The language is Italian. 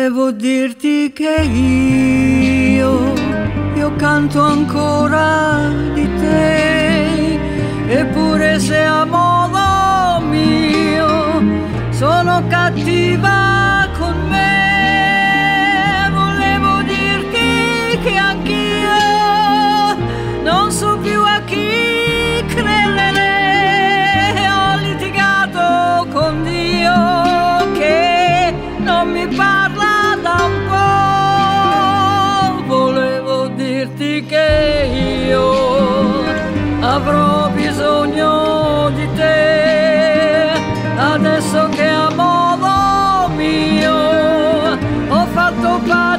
Volevo dirti che io canto ancora di te, eppure se a modo mio sono cattiva con me. Volevo dirti che anch'io non so più a chi credere, ho litigato con Dio che non mi parla da un po'. Volevo dirti che io avrò bisogno di te, adesso che a modo mio ho fatto parte